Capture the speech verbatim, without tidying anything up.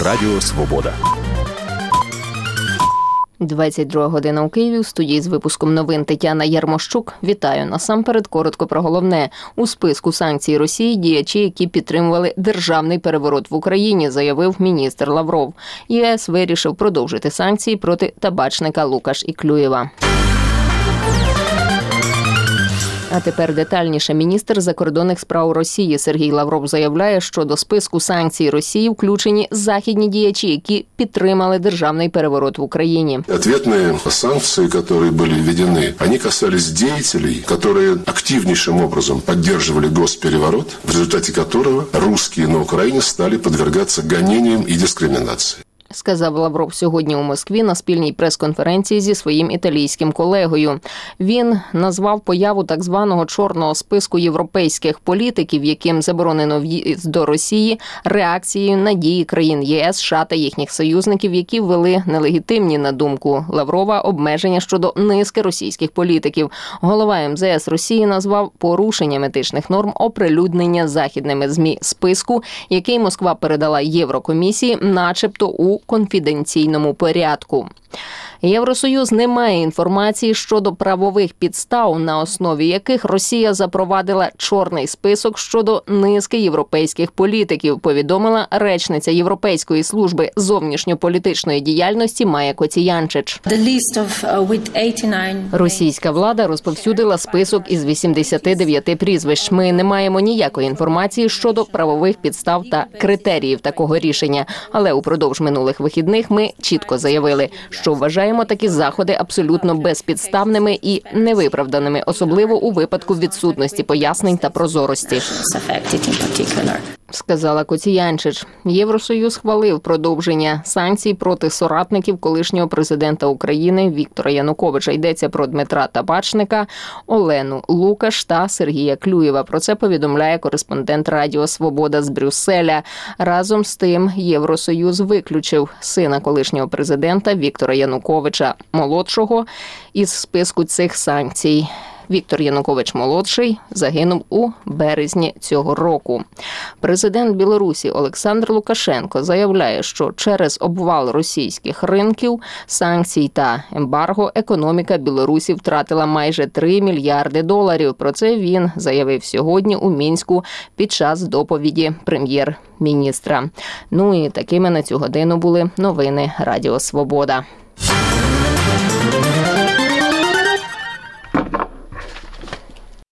Радіо Свобода. двадцять друга година у Києві. У студії з випуском новин Тетяна Ярмощук. Вітаю. Насамперед коротко про головне. У списку санкцій Росії діячі, які підтримували державний переворот в Україні, заявив міністр Лавров. ЄС вирішив продовжити санкції проти табачника Лукаш і Клюєва. А тепер детальніше. Міністр закордонних справ Росії Сергій Лавров заявляє, що до списку санкцій Росії включені західні діячі, які підтримали державний переворот в Україні. Ответные санкции, которые были введены, они касались деятелей, которые активнейшим образом поддерживали госпереворот, в результате которого русские на Украине стали подвергаться гонениям и дискриминации. Сказав Лавров сьогодні у Москві на спільній прес-конференції зі своїм італійським колегою. Він назвав появу так званого чорного списку європейських політиків, яким заборонено в'їзд до Росії, реакцією на дії країн ЄС, США та їхніх союзників, які ввели нелегітимні, на думку Лаврова, обмеження щодо низки російських політиків. Голова ем зе ес Росії назвав порушенням етичних норм оприлюднення західними ЗМІ списку, який Москва передала Єврокомісії, начебто у конфіденційному порядку. Євросоюз не має інформації щодо правових підстав, на основі яких Росія запровадила чорний список щодо низки європейських політиків, повідомила речниця Європейської служби зовнішньополітичної діяльності Майя Коціянчич. Російська влада розповсюдила список із вісімдесяти дев'яти прізвищ. Ми не маємо ніякої інформації щодо правових підстав та критеріїв такого рішення. Але упродовж минулих вихідних ми чітко заявили, що вважаємо такі заходи абсолютно безпідставними і невиправданими, особливо у випадку відсутності пояснень та прозорості, сказала Коціянчич. Євросоюз хвалив продовження санкцій проти соратників колишнього президента України Віктора Януковича. Йдеться про Дмитра Табачника, Олену Лукаш та Сергія Клюєва. Про це повідомляє кореспондент Радіо Свобода з Брюсселя. Разом з тим, Євросоюз виключив сина колишнього президента Віктора Януковича молодшого із списку цих санкцій. Віктор Янукович-молодший загинув у березні цього року. Президент Білорусі Олександр Лукашенко заявляє, що через обвал російських ринків, санкцій та ембарго економіка Білорусі втратила майже три мільярди доларів. Про це він заявив сьогодні у Мінську під час доповіді прем'єр-міністра. Ну і такими на цю годину були новини Радіо Свобода.